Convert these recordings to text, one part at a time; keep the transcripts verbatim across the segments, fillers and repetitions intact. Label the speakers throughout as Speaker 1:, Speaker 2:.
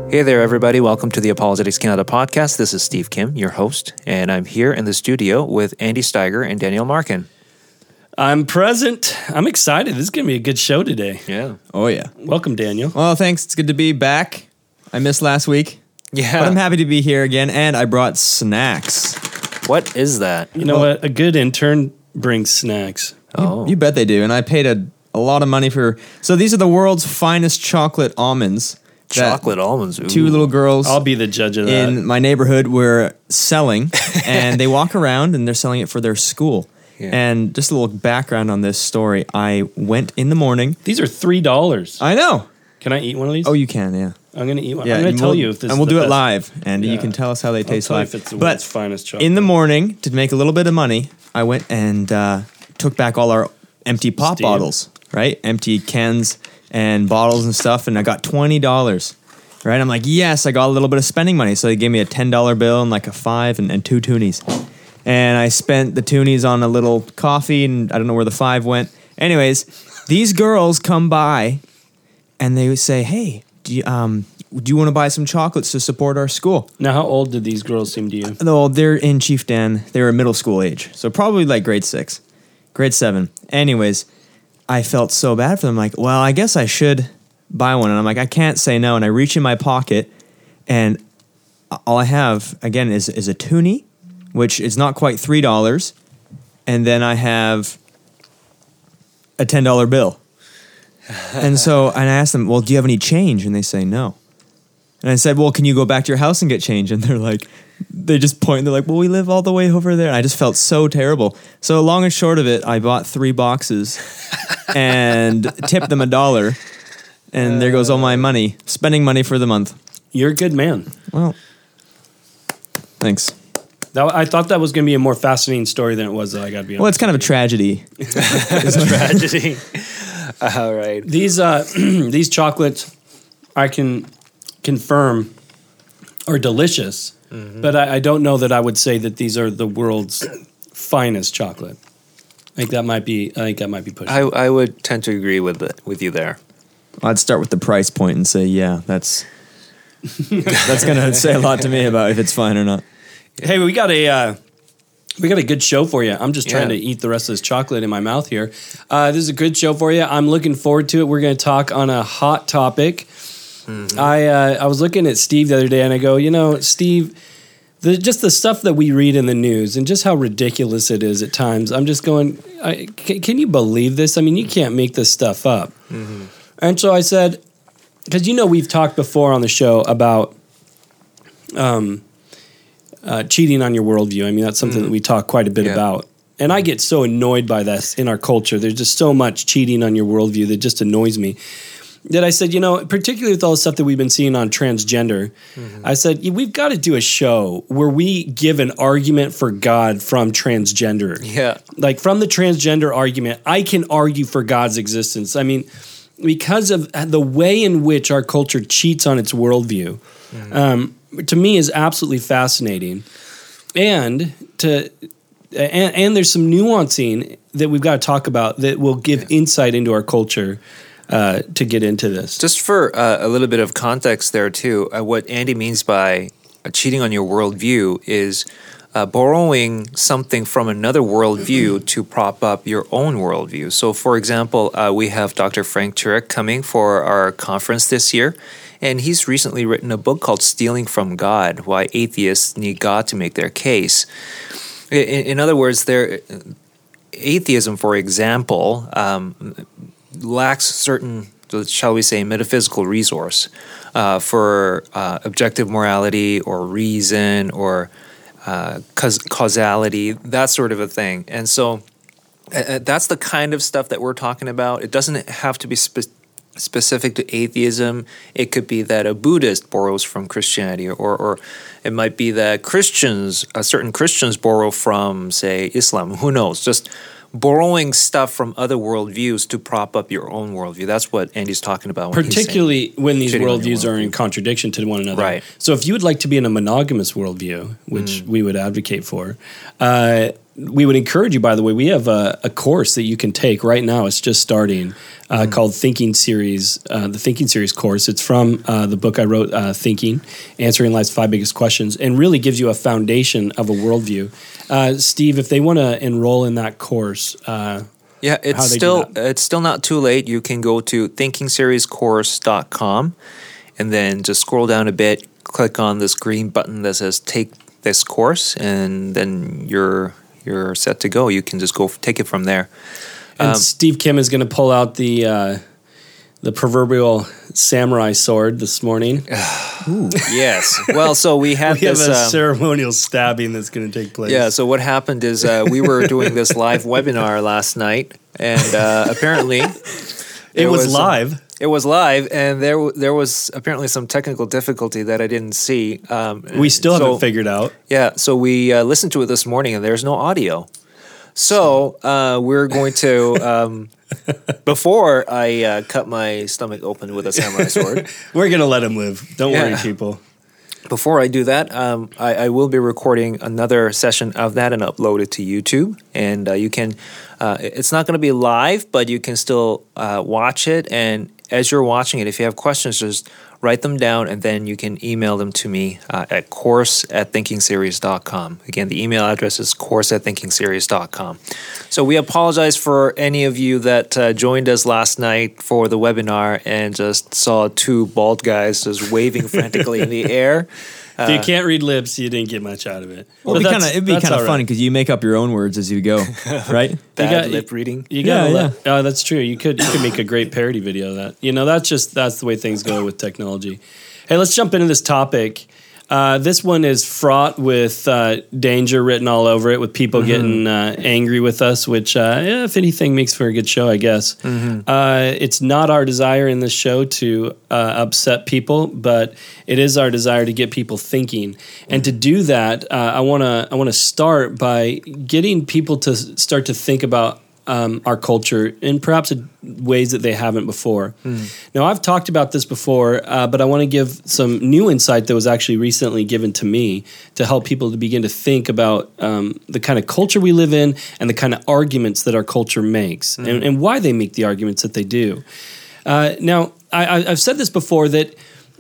Speaker 1: Hey there, everybody. Welcome to the Apologetics Canada podcast. This is Steve Kim, your host, and I'm here in the studio with Andy Steiger and Daniel Markin.
Speaker 2: I'm present. I'm excited. This is going to be a good show today.
Speaker 1: Yeah.
Speaker 3: Oh, yeah.
Speaker 2: Welcome, Daniel.
Speaker 3: Well, thanks. It's good to be back. I missed last week.
Speaker 1: Yeah.
Speaker 3: But I'm happy to be here again, and I brought snacks.
Speaker 1: What is that?
Speaker 2: You know what? A good intern brings snacks.
Speaker 1: Oh.
Speaker 3: You bet they do. And I paid a, a lot of money for... So these are the world's finest chocolate almonds. that
Speaker 1: Chocolate almonds. Ooh.
Speaker 3: Two little girls
Speaker 2: I'll be the judge of that.
Speaker 3: in my neighborhood were selling, and they walk around, and they're selling it for their school.
Speaker 1: Yeah.
Speaker 3: And just a little background on this story. I went in the morning.
Speaker 2: These are three dollars.
Speaker 3: I know.
Speaker 2: Can I eat one of these?
Speaker 3: Oh, you can, yeah.
Speaker 2: I'm going to eat one.
Speaker 3: Yeah,
Speaker 2: I'm going
Speaker 3: and
Speaker 2: to tell
Speaker 3: we'll-
Speaker 2: you if this
Speaker 3: and we'll
Speaker 2: is
Speaker 3: do
Speaker 2: the
Speaker 3: it
Speaker 2: best.
Speaker 3: live, and you
Speaker 2: Yeah.
Speaker 3: can tell us how they
Speaker 2: I'll
Speaker 3: taste
Speaker 2: tell you
Speaker 3: live.
Speaker 2: if it's the
Speaker 3: but
Speaker 2: world's finest chocolate.
Speaker 3: in the morning, to make a little bit of money, I went and uh, took back all our empty pop
Speaker 2: Steve.
Speaker 3: bottles, right? Empty cans and bottles and stuff, and I got twenty dollars. Right? I'm like, yes, I got a little bit of spending money. So they gave me a ten dollar bill and like a five and, and two toonies. And I spent the toonies on a little coffee, and I don't know where the five went. Anyways, these girls come by and they would say, hey, do you, um, do you want to buy some chocolates to support our school?
Speaker 2: Now, how old did these girls seem to you?
Speaker 3: No, they're in Chief Dan. They were middle school age. So probably like grade six, grade seven. Anyways, I felt so bad for them. Like, well, I guess I should buy one. And I'm like, I can't say no. And I reach in my pocket, and all I have, again, is, is a toonie, which is not quite three dollars. And then I have a ten dollar bill. And so and I asked them, well, do you have any change? And they say no. And I said, well, can you go back to your house and get change? And they're like, they just point, and they're like, well, we live all the way over there. And I just felt so terrible. So long and short of it, I bought three boxes and tipped them a dollar. And there goes all my money, spending money for the month.
Speaker 2: You're a good man.
Speaker 3: Well, thanks.
Speaker 2: That, I thought that was going to be a more fascinating story than it was, though, I got to be honest.
Speaker 3: Well, it's kind of a tragedy.
Speaker 1: Tragedy. All right.
Speaker 2: These uh, these chocolates, I can confirm, are delicious,
Speaker 1: Mm-hmm.
Speaker 2: but I, I don't know that I would say that these are the world's finest chocolate. I think that might be. I think that might be pushing.
Speaker 1: I, I would tend to agree with the, with you there.
Speaker 3: I'd start with the price point and say, yeah, that's that's going to say a lot to me about if it's fine or not.
Speaker 2: Hey, we got a uh, we got a good show for you. I'm just trying
Speaker 1: Yeah.
Speaker 2: to eat the rest of this chocolate in my mouth here. Uh, this is a good show for you. I'm looking forward to it. We're going to talk on a hot topic.
Speaker 1: Mm-hmm.
Speaker 2: I uh, I was looking at Steve the other day, and I go, you know, Steve, the, just the stuff that we read in the news and just how ridiculous it is at times. I'm just going, I, can, can you believe this? I mean, you can't make this stuff up.
Speaker 1: Mm-hmm.
Speaker 2: And so I said, because you know we've talked before on the show about um, uh, cheating on your worldview. I mean, that's something that we talk quite a bit
Speaker 1: Yeah.
Speaker 2: about. And I get so annoyed by this in our culture. There's just so much cheating on your worldview that just annoys me. That I said, you know, particularly with all the stuff that we've been seeing on transgender, I said, yeah, we've got to do a show where we give an argument for God from transgender.
Speaker 1: Yeah.
Speaker 2: Like from the transgender argument, I can argue for God's existence. I mean, because of the way in which our culture cheats on its worldview, um, to me is absolutely fascinating. And to and, and there's some nuancing that we've got to talk about that will give insight into our culture uh, to get into this.
Speaker 1: Just for uh, a little bit of context there, too, uh, what Andy means by uh, cheating on your worldview is uh, borrowing something from another worldview to prop up your own worldview. So, for example, uh, we have Doctor Frank Turek coming for our conference this year, and he's recently written a book called Stealing from God, Why Atheists Need God to Make Their Case. In, in other words, there, atheism, for example, um, lacks certain, shall we say, metaphysical resource uh, for uh, objective morality or reason or uh, caus- causality, that sort of a thing. And so uh, that's the kind of stuff that we're talking about. It doesn't have to be spe- specific to atheism. It could be that a Buddhist borrows from Christianity, or, or it might be that Christians, uh, certain Christians borrow from, say, Islam. Who knows? Just borrowing stuff from other worldviews to prop up your own worldview. That's what Andy's talking about. When
Speaker 2: Particularly
Speaker 1: he's saying,
Speaker 2: when these
Speaker 1: cheating on your
Speaker 2: worldviews are in
Speaker 1: worldview.
Speaker 2: contradiction to one another.
Speaker 1: Right.
Speaker 2: So if you would like to be in a monogamous worldview, which we would advocate for, uh, we would encourage you, by the way, we have a, a course that you can take right now. It's just starting uh, mm. called Thinking Series, uh, the Thinking Series course. It's from uh, the book I wrote, uh, Thinking, Answering Life's Five Biggest Questions, and really gives you a foundation of a worldview. Uh, Steve, if they want to enroll in that course, uh,
Speaker 1: yeah, it's still it's still not too late. You can go to thinking series course dot com and then just scroll down a bit, click on this green button that says Take This Course, and then you're you're set to go. You can just go f- take it from there.
Speaker 2: And
Speaker 1: um,
Speaker 2: Steve Kim is going to pull out the uh, the proverbial samurai sword this morning.
Speaker 1: Ooh. Yes. Well, so we had
Speaker 2: we
Speaker 1: this
Speaker 2: have a
Speaker 1: um,
Speaker 2: ceremonial stabbing that's going to take place.
Speaker 1: Yeah. So what happened is uh, we were doing this live webinar last night, and uh, apparently
Speaker 2: it was, was live.
Speaker 1: Uh, It was live, and there there was apparently some technical difficulty that I didn't see. Um,
Speaker 2: we still
Speaker 1: so,
Speaker 2: haven't figured out.
Speaker 1: Yeah, so we uh, listened to it this morning, and there's no audio. So uh, we're going to, um, before I uh, cut my stomach open with a samurai sword.
Speaker 2: We're going to let him live. Don't
Speaker 1: yeah.
Speaker 2: worry, people.
Speaker 1: Before I do that, um, I, I will be recording another session of that and upload it to YouTube. And uh, you can, uh, it's not going to be live, but you can still uh, watch it. And as you're watching it, if you have questions, just write them down, and then you can email them to me uh, at course at thinking series dot com. Again, the email address is course at thinking series dot com. So we apologize for any of you that uh, joined us last night for the webinar and just saw two bald guys just waving frantically in the air.
Speaker 2: If you can't read lips, you didn't get much out of it.
Speaker 3: Well, it'd be kind of it'd be kind of funny because you make up your own words as you go, right?
Speaker 1: Bad
Speaker 2: you got,
Speaker 1: lip reading.
Speaker 2: You got
Speaker 3: yeah,
Speaker 2: yeah. Oh, that's true. You could you could make a great parody video of that. You know, that's just that's the way things go with technology. Hey, let's jump into this topic. Uh, this one is fraught with uh, danger written all over it, with people mm-hmm. getting uh, angry with us, which, uh, yeah, if anything, makes for a good show, I guess. Mm-hmm. Uh, it's not our desire in this show to uh, upset people, but it is our desire to get people thinking. Mm-hmm. And to do that, uh, I want to I want to start by getting people to start to think about Um, our culture in perhaps a, ways that they haven't before. Mm. Now, I've talked about this before, uh, but I want to give some new insight that was actually recently given to me to help people to begin to think about um, the kind of culture we live in and the kind of arguments that our culture makes mm. and, and why they make the arguments that they do. Uh, now, I, I've said this before, that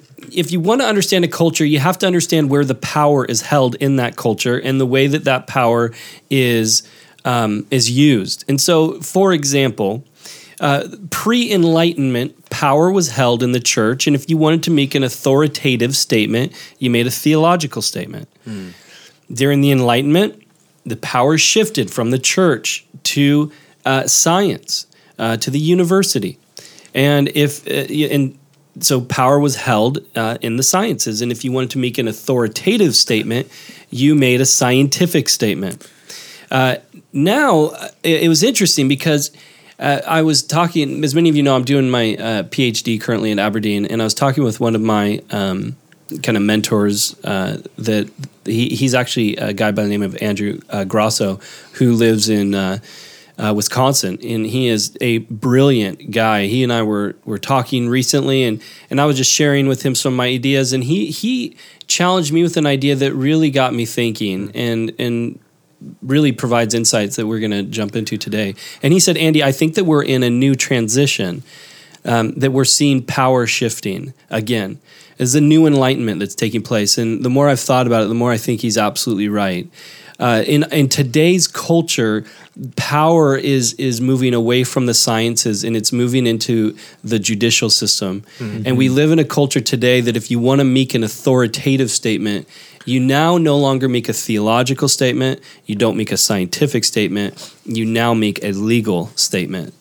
Speaker 2: if you want to understand a culture, you have to understand where the power is held in that culture and the way that that power is Um, is used. And so, for example, uh, pre-Enlightenment, power was held in the church, and if you wanted to make an authoritative statement, you made a theological statement. Mm. During the Enlightenment, the power shifted from the church to uh, science, uh, to the university. And if uh, and so power was held uh, in the sciences, and if you wanted to make an authoritative statement, you made a scientific statement. Uh, now, it, it was interesting because uh, I was talking, as many of you know, I'm doing my uh, PhD currently in Aberdeen, and I was talking with one of my um, kind of mentors uh, that he, he's actually a guy by the name of Andrew uh, Grosso, who lives in uh, uh, Wisconsin, and he is a brilliant guy. He and I were were talking recently, and, and I was just sharing with him some of my ideas, and he he challenged me with an idea that really got me thinking, and and really provides insights that we're going to jump into today. And he said, Andy, I think that we're in a new transition, um, that we're seeing power shifting again. It's a new enlightenment that's taking place. And the more I've thought about it, the more I think he's absolutely right. Uh, in, in today's culture, power is is moving away from the sciences, and it's moving into the judicial system. Mm-hmm. And we live in a culture today that if you want to make an authoritative statement, you now no longer make a theological statement, you don't make a scientific statement, you now make a legal statement.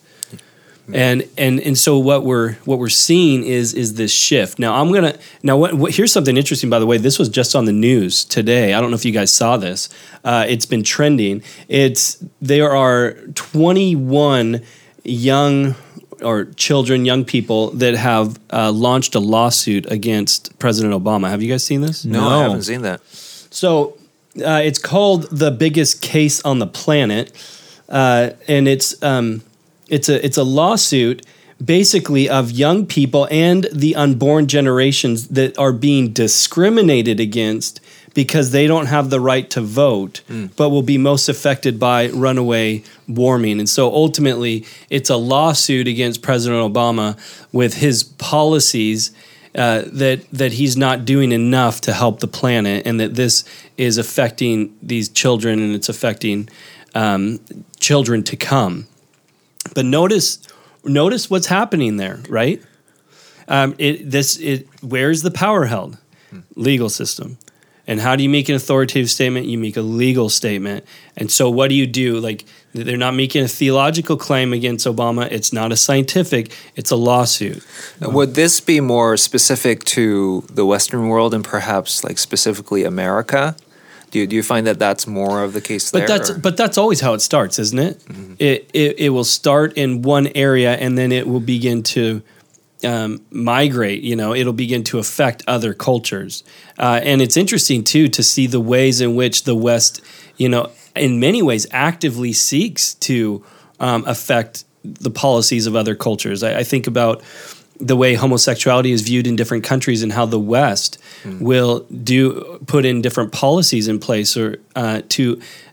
Speaker 2: And and and so what we're what we're seeing is is this shift. Now I'm gonna now what, what here's something interesting, by the way. This was just on the news today. I don't know if you guys saw this. Uh, it's been trending. It's there are twenty-one young or children, young people that have uh, launched a lawsuit against President Obama. Have you guys seen this?
Speaker 1: No, no. I haven't seen that.
Speaker 2: So uh, it's called The Biggest Case on the Planet, uh, and it's um, it's a it's a lawsuit basically of young people and the unborn generations that are being discriminated against because they don't have the right to vote, mm. but will be most affected by runaway warming. And so ultimately, it's a lawsuit against President Obama with his policies uh, that that he's not doing enough to help the planet, and that this is affecting these children, and it's affecting um, children to come. But notice, notice what's happening there, right? Um, it this it where's the power held? Hmm. Legal system. And how do you make an authoritative statement? You make a legal statement. And so what do you do? Like, they're not making a theological claim against Obama. It's not a scientific. It's a lawsuit.
Speaker 1: Would this be more specific to the Western world and perhaps like specifically America? Do you, do you find that that's more of the case
Speaker 2: but
Speaker 1: there?
Speaker 2: That's,
Speaker 1: or?
Speaker 2: but that's always how it starts, isn't it? Mm-hmm. It, it? It will start in one area, and then it will begin to Um, migrate, you know, it'll begin to affect other cultures. Uh, and it's interesting, too, to see the ways in which the West, you know, in many ways actively seeks to um, affect the policies of other cultures. I, I think about the way homosexuality is viewed in different countries and how the West mm. will do put in different policies in place or uh, to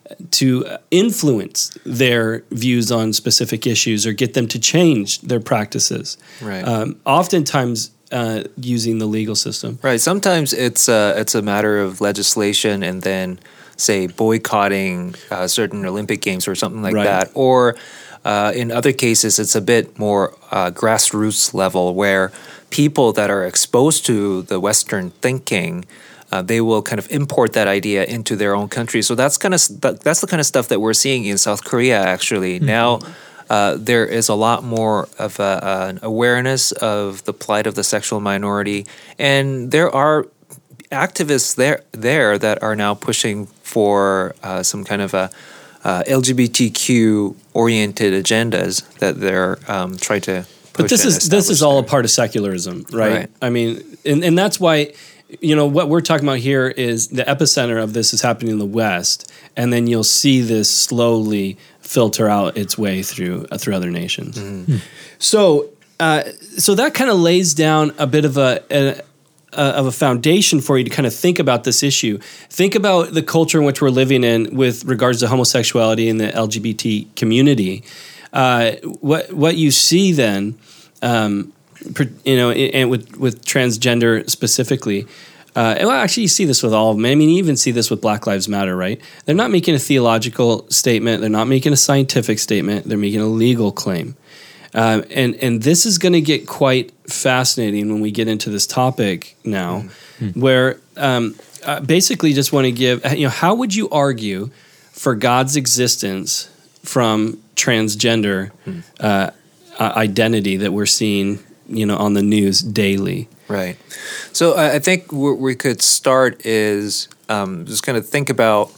Speaker 2: to influence their views on specific issues or get them to change their practices.
Speaker 1: Right.
Speaker 2: Um, oftentimes uh, using the legal system.
Speaker 1: Right. Sometimes it's a, it's a matter of legislation and then, say, boycotting uh, certain Olympic Games or something like
Speaker 2: right.
Speaker 1: that. Or uh, in other cases, it's a bit more uh, grassroots level where people that are exposed to the Western thinking Uh, they will kind of import that idea into their own country. So that's kind of that's the kind of stuff that we're seeing in South Korea. Actually, mm-hmm. now uh, there is a lot more of a, uh, an awareness of the plight of the sexual minority, and there are activists there there that are now pushing for uh, some kind of a uh, L G B T Q oriented agendas that they're um, trying to push.
Speaker 2: But this
Speaker 1: and
Speaker 2: is this is all
Speaker 1: there.
Speaker 2: a part of secularism, right?
Speaker 1: Right.
Speaker 2: I mean, and, and that's why. You know, what we're talking about here is the epicenter of this is happening in the West, and then you'll see this slowly filter out its way through uh, through other nations. Mm-hmm. So, uh, so that kind of lays down a bit of a, a, a of a foundation for you to kind of think about this issue. Think about the culture in which we're living in with regards to homosexuality and the L G B T community. Uh, what what you see then. Um, You know, and with with transgender specifically, uh, well, actually, you see this with all of them. I mean, you even see this with Black Lives Matter, right? They're not making a theological statement. They're not making a scientific statement. They're making a legal claim, uh, and and this is going to get quite fascinating when we get into this topic now, mm-hmm. where um, I basically just want to give. You know, how would you argue for God's existence from transgender mm-hmm. uh, uh, identity that we're seeing? You know, on the news daily.
Speaker 1: Right. So uh, I think where we could start is um, just kind of think about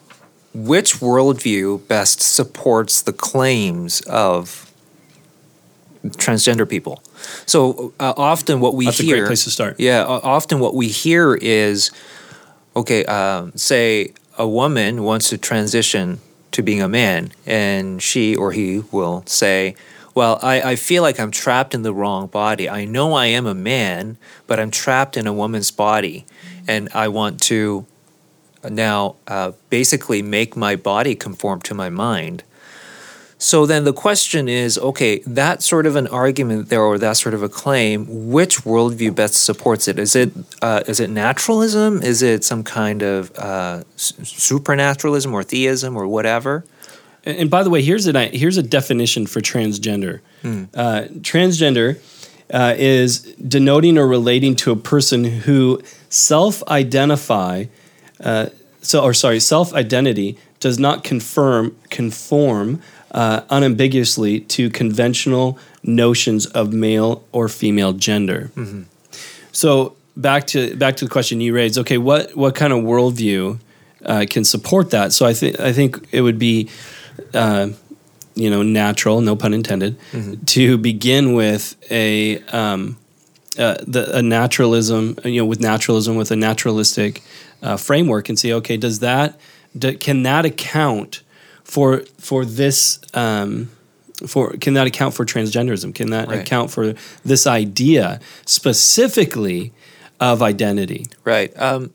Speaker 1: which worldview best supports the claims of transgender people. So uh, often what we
Speaker 2: That's
Speaker 1: hear...
Speaker 2: That's a great place to start.
Speaker 1: Yeah. Uh, often what we hear is, okay, um, say a woman wants to transition to being a man, and she or he will say... Well, I, I feel like I'm trapped in the wrong body. I know I am a man, but I'm trapped in a woman's body. And I want to now uh, basically make my body conform to my mind. So then the question is, okay, that sort of an argument there or that sort of a claim, which worldview best supports it? Is it uh, is it naturalism? Is it some kind of uh, supernaturalism or theism or whatever?
Speaker 2: And by the way, here's a here's a definition for transgender. Mm. Uh, transgender uh, is denoting or relating to a person who self-identify, uh, so or sorry, self-identity does not confirm conform uh, unambiguously to conventional notions of male or female gender. Mm-hmm. So back to back to the question you raised. Okay, what what kind of worldview uh, can support that? So I think I think it would be. Uh, you know, natural, no pun intended, mm-hmm. to begin with a um, uh, the a naturalism, you know, with naturalism, with a naturalistic uh, framework, and say, okay, does that do, can that account for for this um, for can that account for transgenderism? Can that
Speaker 1: right.
Speaker 2: account for this idea specifically of identity?
Speaker 1: Right. Um,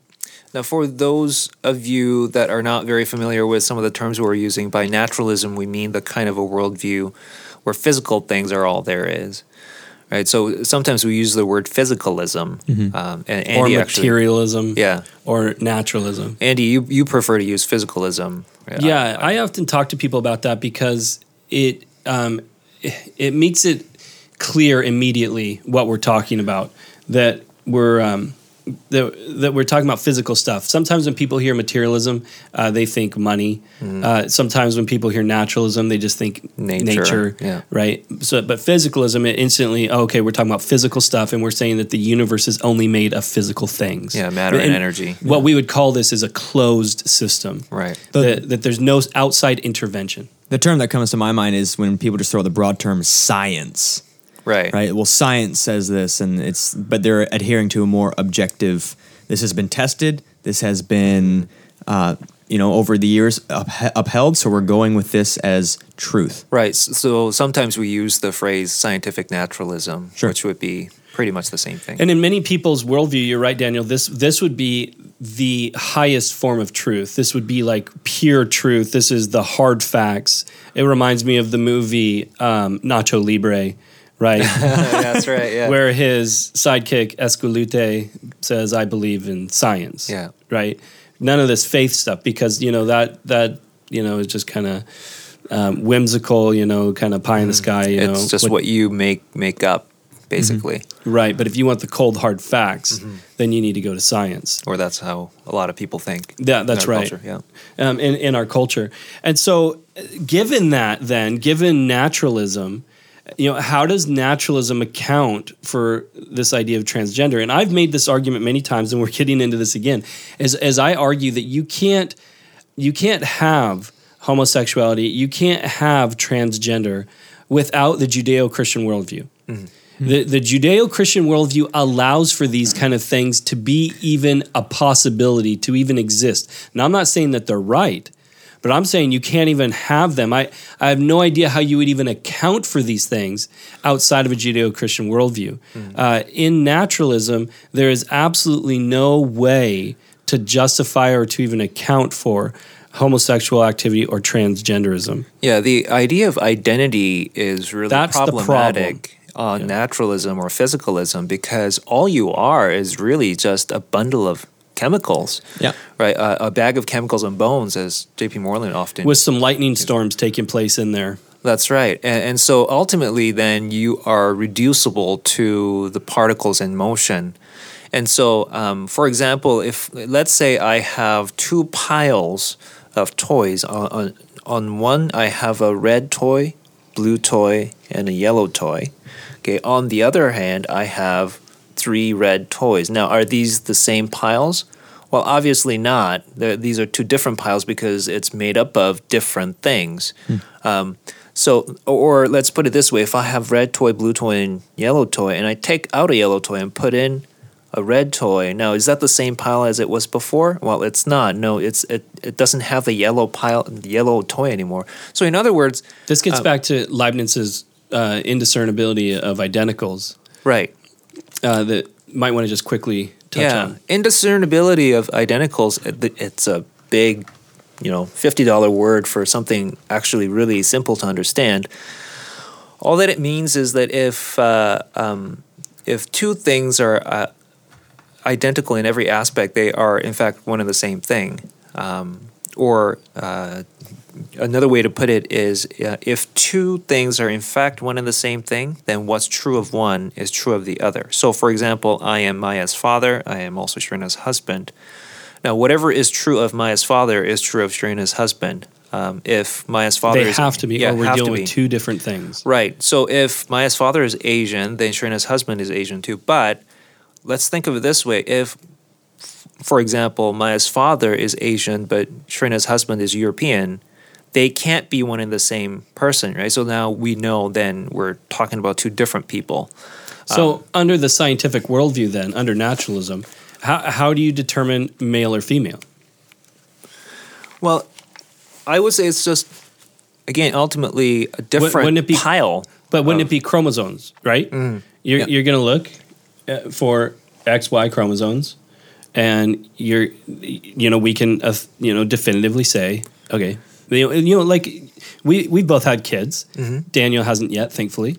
Speaker 1: Now, for those of you that are not very familiar with some of the terms we're using, by naturalism, we mean the kind of a worldview where physical things are all there is. Right, so sometimes we use the word physicalism,
Speaker 3: Mm-hmm.
Speaker 1: um, and
Speaker 2: or
Speaker 1: Andy actually,
Speaker 2: materialism,
Speaker 1: yeah,
Speaker 2: or naturalism.
Speaker 1: Andy, you, you prefer to use physicalism. right?
Speaker 2: Yeah, I, I often talk to people about that because it um, it makes it clear immediately what we're talking about. That we're um, that, that we're talking about physical stuff. Sometimes when people hear materialism, uh, they think money.
Speaker 1: Mm.
Speaker 2: Uh, sometimes when people hear naturalism, they just think
Speaker 1: Nature,
Speaker 2: nature.
Speaker 1: yeah.
Speaker 2: Right. So, but physicalism, it instantly, oh, okay, we're talking about physical stuff, and we're saying that the universe is only made of physical things.
Speaker 1: Yeah, matter and, energy.
Speaker 2: What we would call this is a closed system.
Speaker 1: Right.
Speaker 2: That, that there's no outside intervention.
Speaker 3: The term that comes to my mind is when people just throw the broad term science.
Speaker 1: Right.
Speaker 3: Right. Well, science says this, and it's but they're adhering to a more objective. This has been tested. This has been, uh, you know, over the years up, upheld. So we're going with this as truth.
Speaker 1: Right. S- So sometimes we use the phrase scientific naturalism,
Speaker 3: Sure.
Speaker 1: which would be pretty much the same thing.
Speaker 2: And in many people's worldview, you're right, Daniel. This this would be the highest form of truth. This would be like pure truth. This is the hard facts. It reminds me of the movie um, Nacho Libre. Right,
Speaker 1: That's right. Yeah.
Speaker 2: where his sidekick Escalute says, "I believe in science."
Speaker 1: Yeah.
Speaker 2: Right. None of this faith stuff, because you know that that you know is just kind of um, whimsical. You know, kind of pie in the sky. You know,
Speaker 1: it's just what, you make make up, basically.
Speaker 2: Right. But if you want the cold hard facts,
Speaker 1: Mm-hmm.
Speaker 2: then you need to go to science.
Speaker 1: Or that's how a lot of people think.
Speaker 2: Yeah, that's
Speaker 1: in our
Speaker 2: right.
Speaker 1: culture, Yeah.
Speaker 2: Um, in in our culture, and so uh, given that, then given naturalism. You know, how does naturalism account for this idea of transgender? And I've made this argument many times, and we're getting into this again, as as I argue that you can't you can't have homosexuality, you can't have transgender without the Judeo-Christian worldview. Mm-hmm. The the Judeo-Christian worldview allows for these kind of things to be even a possibility, to even exist. Now, I'm not saying that they're right. But I'm saying you can't even have them. I, I have no idea how you would even account for these things outside of a Judeo-Christian worldview. Mm-hmm. Uh, in naturalism, there is absolutely no way to justify or to even account for homosexual activity or transgenderism.
Speaker 1: Yeah, the idea of identity is really
Speaker 2: That's the
Speaker 1: problematic on
Speaker 2: Yeah.
Speaker 1: naturalism or physicalism, because all you are is really just a bundle of chemicals.
Speaker 3: Yeah.
Speaker 1: Right. Uh, a bag of chemicals and bones, as J P Moreland often.
Speaker 2: With some lightning storms taking place in there.
Speaker 1: That's right. And, and so ultimately, then you are reducible to the particles in motion. And so, um, for example, if let's say I have two piles of toys. On, on, on one, I have a red toy, blue toy, and a yellow toy. Okay. On the other hand, I have three red toys. Now, are these the same piles? Well, obviously not. They're, these are two different piles because it's made up of different things. Hmm. Um, so, or let's put it this way. If I have red toy, blue toy, and yellow toy, and I take out a yellow toy and put in a red toy, now, is that the same pile as it was before? Well, it's not. No, it's it, it doesn't have the yellow pile, the yellow toy anymore. So, in other words...
Speaker 2: This gets
Speaker 1: uh,
Speaker 2: back to Leibniz's uh, indiscernibility of identicals.
Speaker 1: Right.
Speaker 2: Uh, that might want to just quickly touch
Speaker 1: yeah.
Speaker 2: on.
Speaker 1: Indiscernibility of identicals, it's a big, you know, fifty dollar word for something actually really simple to understand. All that it means is that if uh, um, if two things are uh, identical in every aspect, they are in fact one and the same thing. Um, or uh, another way to put it is uh, if two things are in fact one and the same thing, then what's true of one is true of the other. So, for example, I am Maya's father. I am also Shrina's husband. Now, whatever is true of Maya's father is true of Shrina's husband. Um, if Maya's father
Speaker 2: They
Speaker 1: is...
Speaker 2: have to be,
Speaker 1: yeah,
Speaker 2: or we're
Speaker 1: have
Speaker 2: dealing
Speaker 1: to
Speaker 2: with
Speaker 1: be.
Speaker 2: two different things.
Speaker 1: Right. So if Maya's father is Asian, then Shrina's husband is Asian too. But let's think of it this way. If, for example, Maya's father is Asian, but Shrina's husband is European, they can't be one and the same person, right? So now we know then we're talking about two different people.
Speaker 2: So
Speaker 1: Um,
Speaker 2: under the scientific worldview then, under naturalism, how, how do you determine male or female?
Speaker 1: Well, I would say it's just, again, ultimately a different
Speaker 2: wouldn't it be-
Speaker 1: pile.
Speaker 2: But wouldn't
Speaker 1: of-
Speaker 2: it be chromosomes, right? You're,
Speaker 1: Yeah.
Speaker 2: you're going to look uh, for X Y chromosomes, and you're, you know, we can, uh, you know, definitively say, okay, you know, you know like we we both had kids. Mm-hmm. Daniel hasn't yet, thankfully.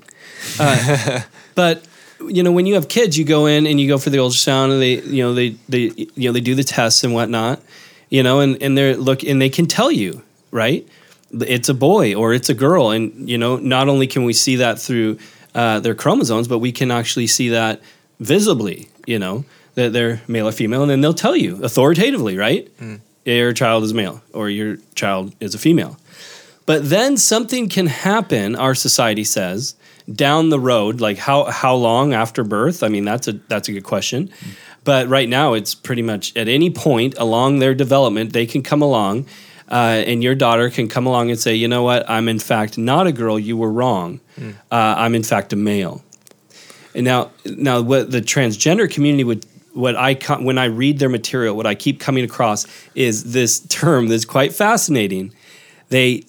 Speaker 2: Uh, but you know, when you have kids, you go in and you go for the ultrasound, and they, you know, they they you know they do the tests and whatnot, you know, and and they're look and they can tell you, right, it's a boy or it's a girl, and you know, not only can we see that through uh, their chromosomes, but we can actually see that visibly, you know, that they're male or female, and then they'll tell you authoritatively, right? Mm. Your child is male or your child is a female. But then something can happen, our society says, down the road, like how how long after birth? I mean, that's a that's a good question. Mm. But right now, it's pretty much at any point along their development, they can come along, uh, and your daughter can come along and say, you know what, I'm in fact not a girl, you were wrong. Mm. Uh, I'm in fact a male. And now, now what the transgender community would, what I when I read their material, what I keep coming across is this term that's quite fascinating. They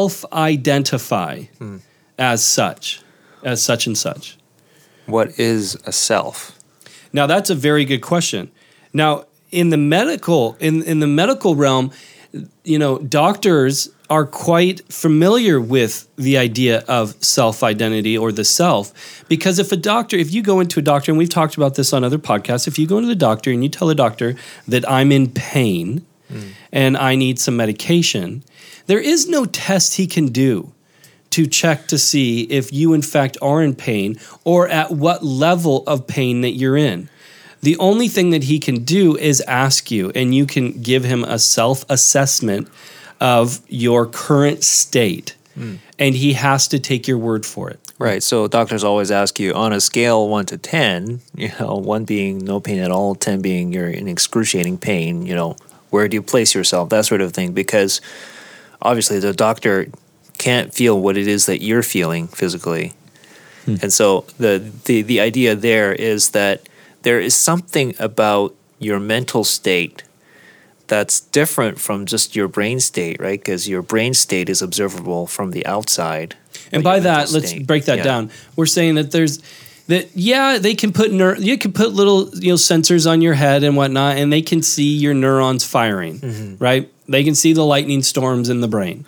Speaker 2: self-identify hmm. as such, as such and such.
Speaker 1: What is a self?
Speaker 2: Now that's a very good question. Now in the medical in in the medical realm, you know, doctors are quite familiar with the idea of self-identity or the self, because if a doctor, if you go into a doctor, and we've talked about this on other podcasts, if you go into the doctor and you tell the doctor that I'm in pain mm. and I need some medication, there is no test he can do to check to see if you in fact are in pain or at what level of pain that you're in. The only thing that he can do is ask you, and you can give him a self-assessment of your current state, mm. and he has to take your word for it.
Speaker 1: Right. So doctors always ask you on a scale one to ten, you know, one being no pain at all, ten being you're in excruciating pain, you know, where do you place yourself, that sort of thing, because obviously the doctor can't feel what it is that you're feeling physically. Hmm. And so the, the the idea there is that there is something about your mental state that's different from just your brain state, right? Because your brain state is observable from the outside.
Speaker 2: And by that, let's state. break that yeah. down. We're saying that there's that yeah, they can put neur- you can put little you know sensors on your head and whatnot, and they can see your neurons firing, mm-hmm. right? They can see the lightning storms in the brain,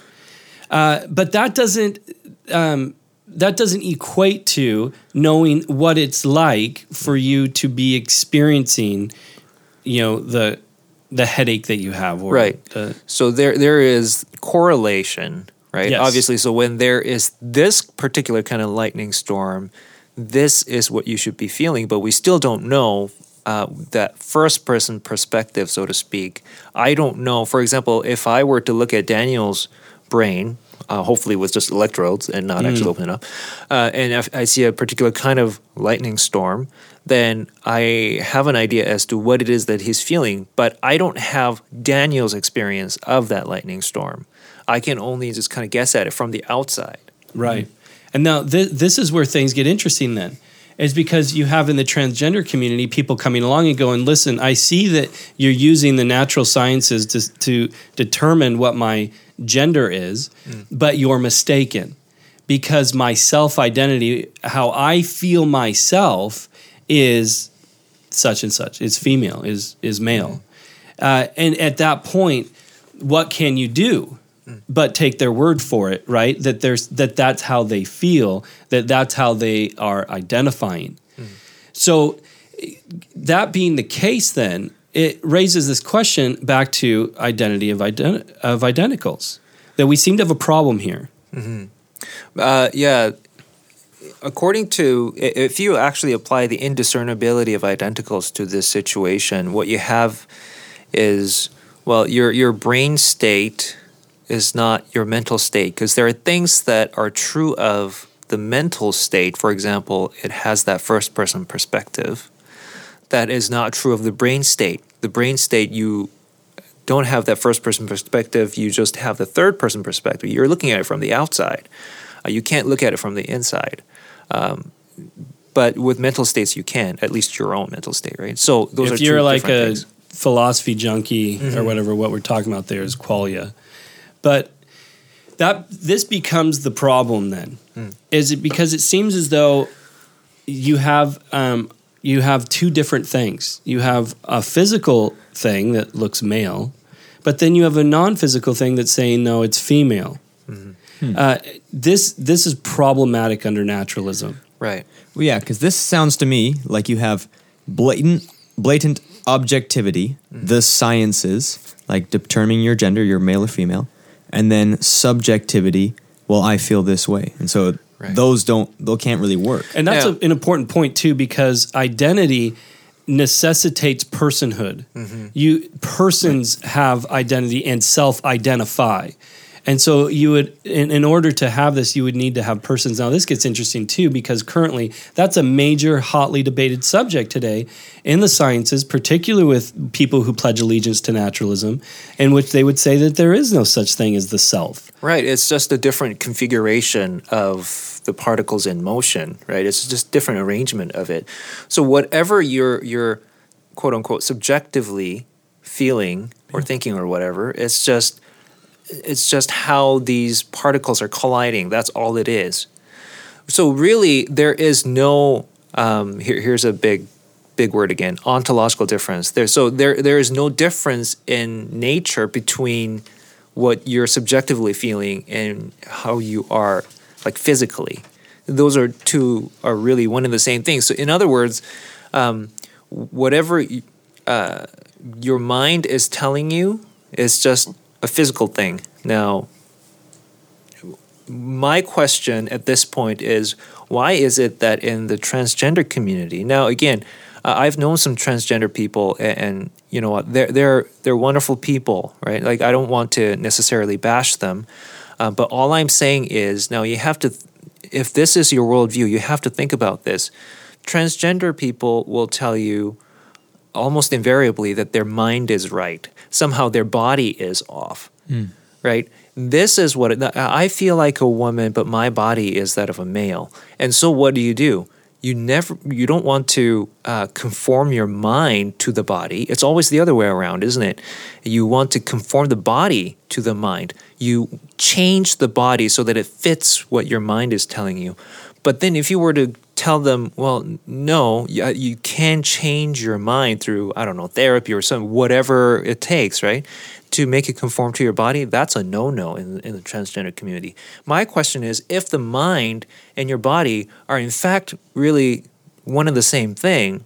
Speaker 2: uh, but that doesn't um, that doesn't equate to knowing what it's like for you to be experiencing, you know, the the headache that you have, or
Speaker 1: right.
Speaker 2: The,
Speaker 1: so there there is correlation, right?
Speaker 2: Yes.
Speaker 1: Obviously, so when there is this particular kind of lightning storm, this is what you should be feeling, but we still don't know uh, that first-person perspective, so to speak. I don't know. For example, if I were to look at Daniel's brain, uh, hopefully with just electrodes and not mm. actually open it up, uh, and if I see a particular kind of lightning storm, then I have an idea as to what it is that he's feeling, but I don't have Daniel's experience of that lightning storm. I can only just kind of guess at it from the outside.
Speaker 2: Right. And now th- this is where things get interesting then, is because you have in the transgender community people coming along and going, listen, I see that you're using the natural sciences to, to determine what my gender is, mm. but you're mistaken, because my self-identity, how I feel myself, is such and such. It's female, is is male. Uh, and at that point, what can you do but take their word for it, right? That there's that that's how they feel, that that's how they are identifying. Mm. So that being the case, then, it raises this question back to identity of, ident- of identicals, that we seem to have a problem here.
Speaker 1: Mm-hmm. Uh, yeah. According to, if you actually apply the indiscernibility of identicals to this situation, what you have is, well, your your brain state is not your mental state, because there are things that are true of the mental state. For example, it has that first-person perspective. That is not true of the brain state. The brain state, you don't have that first-person perspective. You just have the third-person perspective. You're looking at it from the outside. Uh, you can't look at it from the inside. Um, but with mental states, you can, at least your own mental state, right? So those
Speaker 2: if
Speaker 1: are two
Speaker 2: you're like a
Speaker 1: things.
Speaker 2: Philosophy junkie mm-hmm. or whatever, what we're talking about there is qualia. But that this becomes the problem then. Mm. Is it because it seems as though you have um, you have two different things. You have a physical thing that looks male, but then you have a non-physical thing that's saying, no, it's female. Mm-hmm. Hmm. Uh, this this is problematic under naturalism.
Speaker 1: Right.
Speaker 3: Well, yeah, because this sounds to me like you have blatant blatant objectivity, mm-hmm. the sciences, like determining your gender, you're male or female, and then subjectivity, well, I feel this way. And so right. those don't, those can't really work.
Speaker 2: And that's
Speaker 1: yeah.
Speaker 2: a, an important point too, because identity necessitates personhood. Mm-hmm. You persons right. have identity and self-identify. And so you would, in, in order to have this, you would need to have persons. Now, this gets interesting too, because currently that's a major, hotly debated subject today in the sciences, particularly with people who pledge allegiance to naturalism, in which they would say that there is no such thing as the self.
Speaker 1: Right. It's just a different configuration of the particles in motion, right? It's just different arrangement of it. So whatever you're, you're quote unquote, subjectively feeling or thinking or whatever, it's just... It's just how these particles are colliding. That's all it is. So really, there is no. Um, here, here's a big, big word again: ontological difference. There, so there, there is no difference in nature between what you're subjectively feeling and how you are, like physically. Those are two are really one and the same thing. So in other words, um, whatever uh, your mind is telling you is just a physical thing. Now, my question at this point is, why is it that in the transgender community, now again, uh, I've known some transgender people, and, and you know what, they're they're they're wonderful people, right? Like I don't want to necessarily bash them, uh, but all I'm saying is, now you have to, if this is your worldview, you have to think about this. Transgender people will tell you almost invariably that their mind is right. Somehow their body is off, mm. right? This is what it, I feel like a woman, but my body is that of a male. And so what do you do? You never, you don't want to uh, conform your mind to the body. It's always the other way around, isn't it? You want to conform the body to the mind. You change the body so that it fits what your mind is telling you. But then if you were to tell them, well, no, you, you can change your mind through, I don't know, therapy or something, whatever it takes, right, to make it conform to your body, that's a no-no in, in the transgender community. My question is, if the mind and your body are in fact really one and the same thing,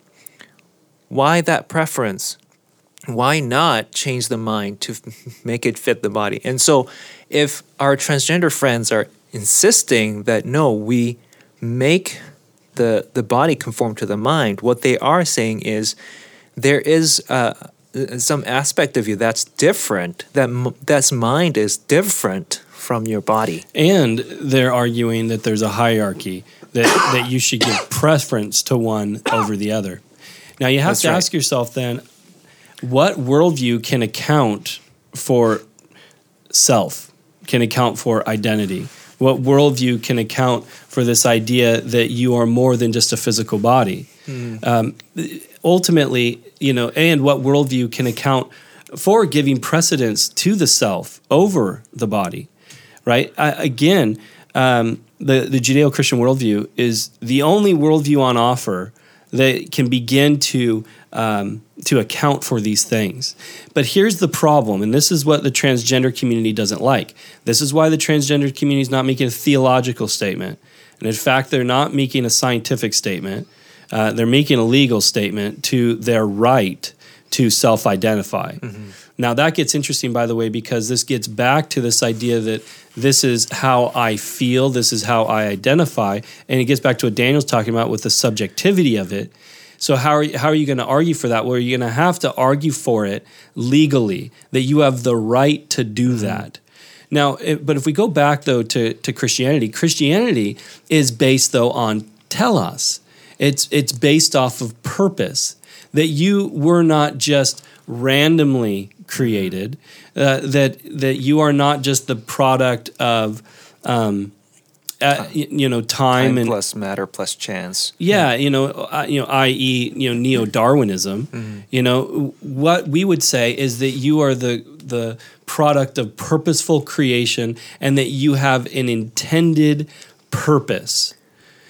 Speaker 1: why that preference? Why not change the mind to f- make it fit the body? And so if our transgender friends are insisting that, no, we make the the body conform to the mind, what they are saying is there is uh, some aspect of you that's different, that that's mind is different from your body.
Speaker 2: And they're arguing that there's a hierarchy, that, that you should give preference to one over the other. Now you have that's to right. ask yourself then, what worldview can account for self, can account for identity? What worldview can account for this idea that you are more than just a physical body? Mm. Um, ultimately, you know, and what worldview can account for giving precedence to the self over the body, right? I, again, um, the, the Judeo-Christian worldview is the only worldview on offer that can begin to um, to account for these things. But here's the problem, and this is what the transgender community doesn't like. This is why the transgender community is not making a theological statement. And in fact, they're not making a scientific statement. Uh, they're making a legal statement to their right to self-identify. Mm-hmm. Now, that gets interesting, by the way, because this gets back to this idea that this is how I feel, this is how I identify, and it gets back to what Daniel's talking about with the subjectivity of it. So how are you, how are you going to argue for that? Well, you're going to have to argue for it legally, that you have the right to do mm-hmm. that. Now, it, but if we go back, though, to, to Christianity, Christianity is based, though, on telos. It's, it's based off of purpose, that you were not just randomly created, uh, that that you are not just the product of, um, uh, you know, time,
Speaker 1: time
Speaker 2: and
Speaker 1: plus matter plus chance.
Speaker 2: Yeah, you know, uh, you know, that is, you know, neo-Darwinism. Mm-hmm. You know, what we would say is that you are the the product of purposeful creation, and that you have an intended purpose.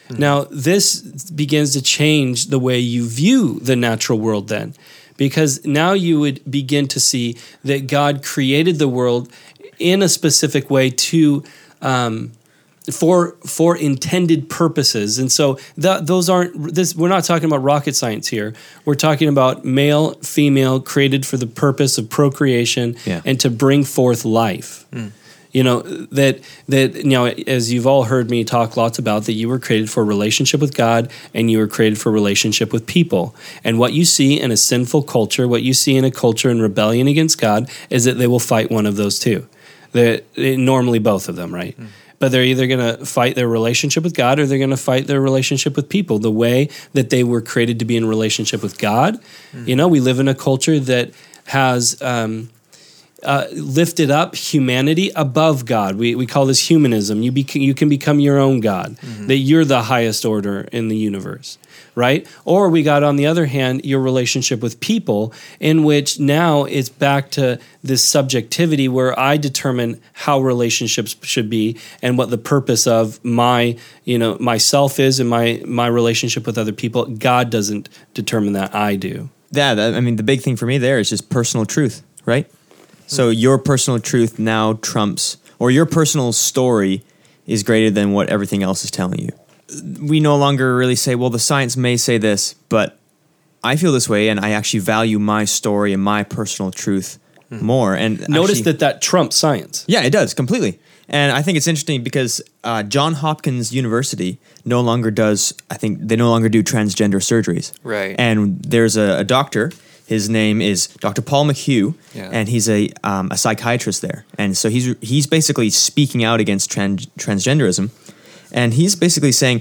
Speaker 2: Now, this begins to change the way you view the natural world then, because now you would begin to see that God created the world in a specific way to um, for for intended purposes. And so that those aren't this we're not talking about rocket science here. We're talking about male, female, created for the purpose of procreation
Speaker 3: Yeah.
Speaker 2: and to bring forth life.
Speaker 1: Mm.
Speaker 2: You know, that that you know, as you've all heard me talk lots about, that you were created for a relationship with God and you were created for a relationship with people. And what you see in a sinful culture, what you see in a culture in rebellion against God, is that they will fight one of those two. They're, normally both of them, right? Mm. But they're either going to fight their relationship with God or they're going to fight their relationship with people. The way that they were created to be in relationship with God. Mm. You know, we live in a culture that has um, uh, lifted up humanity above God. We we call this humanism. You bec- you can become your own God, mm-hmm. that you're the highest order in the universe, right? Or we got, on the other hand, your relationship with people, in which now it's back to this subjectivity where I determine how relationships should be and what the purpose of my, you know, myself is and my my relationship with other people. God doesn't determine that, I do.
Speaker 3: Yeah, that, I mean, the big thing for me there is just personal truth, right? So your personal truth now trumps, or your personal story is greater than what everything else is telling you. We no longer really say, well, the science may say this, but I feel this way, and I actually value my story and my personal truth mm. more. And
Speaker 2: notice
Speaker 3: actually,
Speaker 2: that that trumps science.
Speaker 3: Yeah, it does completely. And I think it's interesting because uh, Johns Hopkins University no longer does, I think they no longer do transgender surgeries.
Speaker 1: Right.
Speaker 3: And there's a, a doctor. His name is Doctor Paul McHugh,
Speaker 1: yeah.
Speaker 3: and he's a um, a psychiatrist there. And so he's he's basically speaking out against trans- transgenderism, and he's basically saying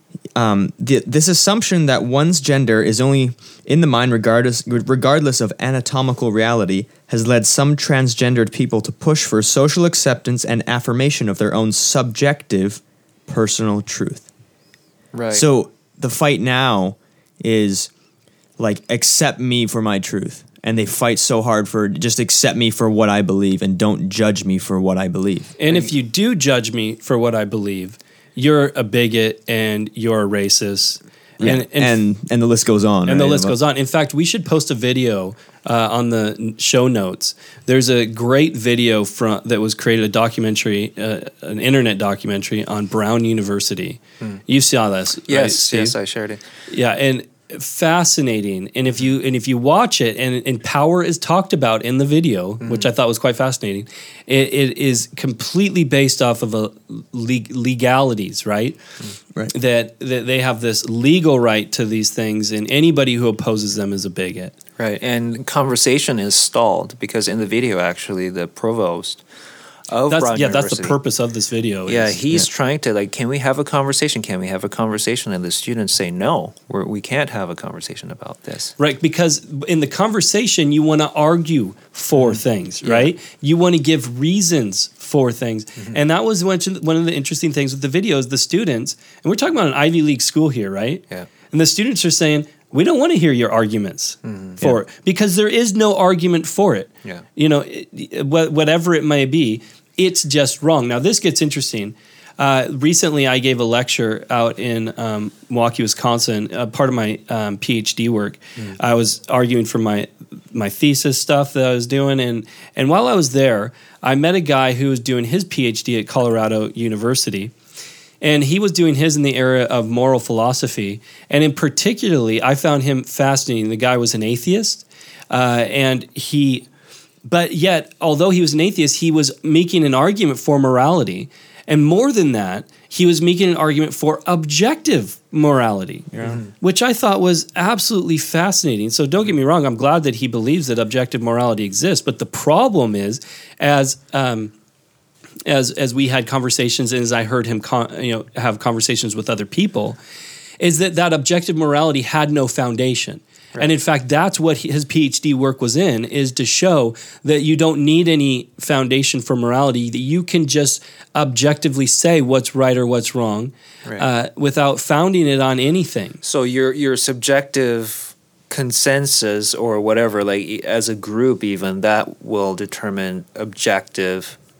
Speaker 3: um, the, this assumption that one's gender is only in the mind regardless regardless of anatomical reality has led some transgendered people to push for social acceptance and affirmation of their own subjective personal truth.
Speaker 1: Right.
Speaker 3: So the fight now is, like, accept me for my truth. And they fight so hard for just accept me for what I believe and don't judge me for what I believe.
Speaker 2: And if you do judge me for what I believe, you're a bigot and you're a racist.
Speaker 3: Yeah.
Speaker 2: And, and,
Speaker 3: and and the list goes on.
Speaker 2: And
Speaker 3: right?
Speaker 2: the list goes on. In fact, we should post a video uh, on the show notes. There's a great video from that was created, a documentary, uh, an internet documentary on Brown University. Hmm. You saw this,
Speaker 1: yes?
Speaker 2: Right, Steve?
Speaker 1: Yes, I shared it.
Speaker 2: Yeah, and fascinating. And if you and if you watch it, and, and power is talked about in the video, mm-hmm. which I thought was quite fascinating. It, it is completely based off of a leg, legalities, right?
Speaker 3: Mm-hmm. Right.
Speaker 2: That that they have this legal right to these things, and anybody who opposes them is a bigot.
Speaker 1: Right, and conversation is stalled because in the video, actually, the provost of
Speaker 2: that's,
Speaker 1: Brown
Speaker 2: yeah,
Speaker 1: University,
Speaker 2: that's the purpose of this video.
Speaker 1: Yeah,
Speaker 2: is,
Speaker 1: he's
Speaker 2: yeah.
Speaker 1: trying to, like, can we have a conversation? Can we have a conversation? And the students say, no, we're, we can't have a conversation about this.
Speaker 2: Right, because in the conversation, you want to argue for mm-hmm. things, right? Yeah. You want to give reasons for things. Mm-hmm. And that was one of the interesting things with the video is the students, and we're talking about an Ivy League school here, right?
Speaker 1: Yeah.
Speaker 2: And the students are saying, we don't want to hear your arguments mm-hmm. for yeah. it, because there is no argument for it.
Speaker 1: Yeah.
Speaker 2: You know, it, whatever it may be, it's just wrong. Now, this gets interesting. Uh, recently, I gave a lecture out in um, Milwaukee, Wisconsin, uh, part of my um, PhD work. Mm. I was arguing for my my thesis stuff that I was doing, and and while I was there, I met a guy who was doing his PhD at Colorado University, and he was doing his in the area of moral philosophy, and in particularly, I found him fascinating. The guy was an atheist, uh, and he... But yet, although he was an atheist, he was making an argument for morality. And more than that, he was making an argument for objective morality, yeah. mm-hmm. which I thought was absolutely fascinating. So don't get me wrong, I'm glad that he believes that objective morality exists. But the problem is, as um, as as we had conversations and as I heard him con- you know, have conversations with other people, is that that objective morality had no foundation. Right. And in fact, that's what his PhD work was in, is to show that you don't need any foundation for morality, that you can just objectively say what's right or what's wrong right. uh, without founding it on anything.
Speaker 1: So your your subjective consensus or whatever, like as a group even, that will determine objective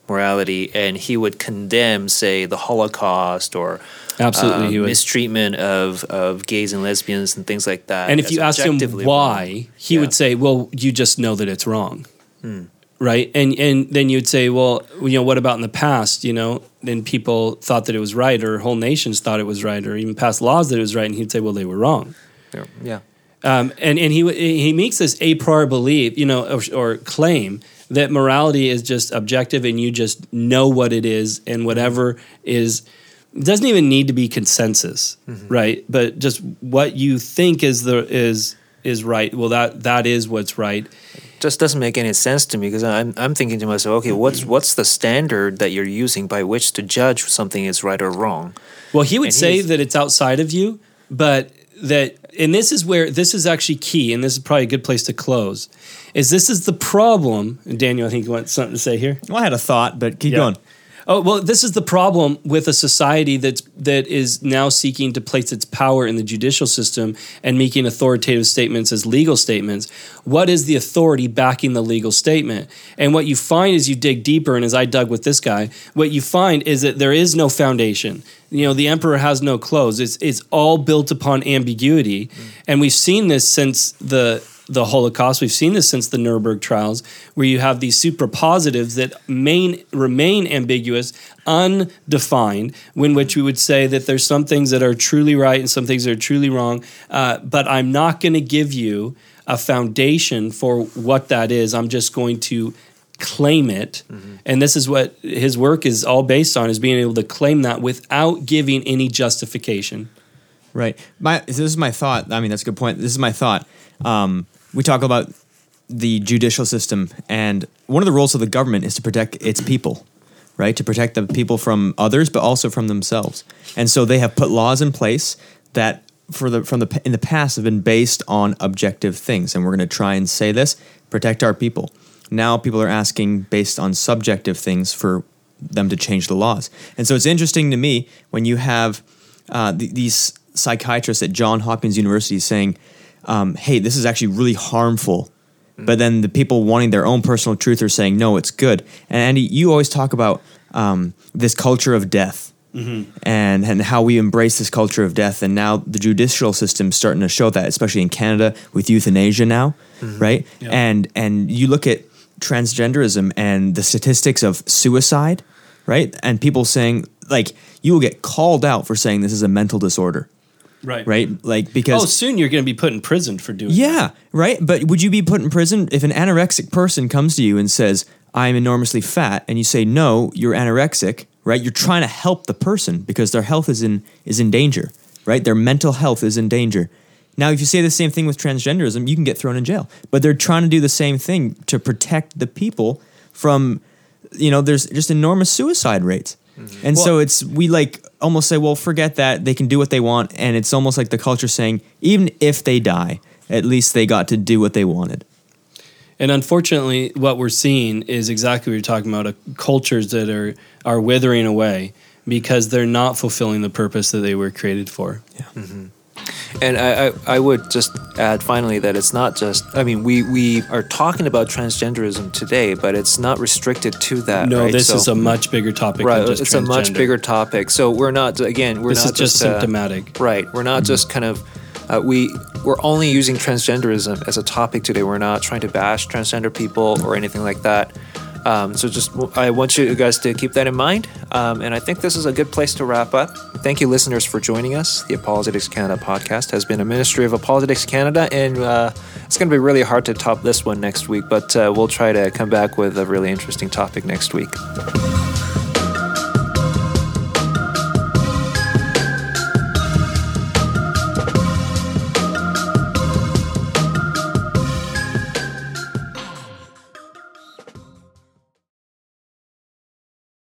Speaker 1: morality, and he would condemn, say, the Holocaust or
Speaker 2: Absolutely,
Speaker 1: uh,
Speaker 2: he would.
Speaker 1: mistreatment of, of gays and lesbians and things like that.
Speaker 2: And if
Speaker 1: as
Speaker 2: you asked him
Speaker 1: objectively
Speaker 2: why,
Speaker 1: wrong.
Speaker 2: he
Speaker 1: Yeah.
Speaker 2: would say, "Well, you just know that it's wrong."
Speaker 1: Hmm.
Speaker 2: Right? And and then you'd say, "Well, you know, what about in the past, you know, then people thought that it was right, or whole nations thought it was right, or even passed laws that it was right," and he'd say, "Well, they were wrong."
Speaker 1: Yeah. yeah.
Speaker 2: Um, and and he he makes this a priori belief, you know, or, or claim that morality is just objective, and you just know what it is, and whatever is it doesn't even need to be consensus, mm-hmm. right? But just what you think is the is is right. Well, that that is what's right.
Speaker 1: Just doesn't make any sense to me, because I'm I'm thinking to myself, okay, what's what's the standard that you're using by which to judge something is right or wrong?
Speaker 2: Well, he would
Speaker 1: And
Speaker 2: say
Speaker 1: he's-
Speaker 2: that it's outside of you, but that, and this is where this is actually key, and this is probably a good place to close. Is this is the problem? And Daniel, I think you want something to say here.
Speaker 3: Well, I had a thought, but keep
Speaker 2: Yeah.
Speaker 3: going.
Speaker 2: Oh, well, this is the problem with a society that's that is now seeking to place its power in the judicial system and making authoritative statements as legal statements. What is the authority backing the legal statement? And what you find as you dig deeper, and as I dug with this guy, what you find is that there is no foundation. You know, the emperor has no clothes. It's it's all built upon ambiguity. Mm. And we've seen this since the the Holocaust. We've seen this since the Nuremberg trials, where you have these superpositives that main, remain ambiguous, undefined, in which we would say that there's some things that are truly right and some things that are truly wrong, uh, but I'm not going to give you a foundation for what that is. I'm just going to claim it. Mm-hmm. And this is what his work is all based on, is being able to claim that without giving any justification.
Speaker 3: Right. My this is my thought. I mean, that's a good point. This is my thought. Um, we talk about the judicial system, and one of the roles of the government is to protect its people, right? To protect the people from others, but also from themselves. And so they have put laws in place that, for the from the in the past, have been based on objective things. And we're going to try and say this: protect our people. Now people are asking based on subjective things for them to change the laws. And so it's interesting to me when you have uh, th- these psychiatrists at Johns Hopkins University saying, um, hey, this is actually really harmful. Mm. But then the people wanting their own personal truth are saying, no, it's good. And Andy, you always talk about um, this culture of death, mm-hmm. and, and how we embrace this culture of death. And now the judicial system's starting to show that, especially in Canada with euthanasia now, mm-hmm. right? Yeah. And And you look at transgenderism and the statistics of suicide, right? And people saying, like, you will get called out for saying this is a mental disorder.
Speaker 2: Right.
Speaker 3: Right? Like, because...
Speaker 2: Oh, soon you're going to be put in prison for doing
Speaker 3: Yeah,
Speaker 2: that.
Speaker 3: right? But would you be put in prison if an anorexic person comes to you and says, I'm enormously fat, and you say, no, you're anorexic, right? You're trying to help the person because their health is in is in danger, right? Their mental health is in danger. Now, if you say the same thing with transgenderism, you can get thrown in jail. But they're trying to do the same thing to protect the people from, you know, there's just enormous suicide rates. Mm-hmm. And well, so it's, we like almost say, well, forget that. They can do what they want. And it's almost like the culture saying, even if they die, at least they got to do what they wanted.
Speaker 2: And unfortunately, what we're seeing is exactly what you're talking about, uh, cultures that are, are withering away because they're not fulfilling the purpose that they were created for.
Speaker 3: Yeah.
Speaker 1: Mm-hmm. And I, I, I would just add finally that it's not just, I mean, we, we are talking about transgenderism today, but it's not restricted to that.
Speaker 2: No,
Speaker 1: right?
Speaker 2: this
Speaker 1: so,
Speaker 2: is a much bigger topic
Speaker 1: right,
Speaker 2: than just
Speaker 1: it's
Speaker 2: transgender.
Speaker 1: a much bigger topic. So we're not, again, we're
Speaker 2: this
Speaker 1: not
Speaker 2: is just,
Speaker 1: just
Speaker 2: symptomatic.
Speaker 1: Uh, right. We're not mm-hmm. just kind of, uh, we, we're only using transgenderism as a topic today. We're not trying to bash transgender people or anything like that. Um, so just, I want you guys to keep that in mind. Um, and I think this is a good place to wrap up. Thank you, listeners, for joining us. The Apologetics Canada podcast has been a ministry of Apologetics Canada, and uh, it's going to be really hard to top this one next week, but uh, we'll try to come back with a really interesting topic next week.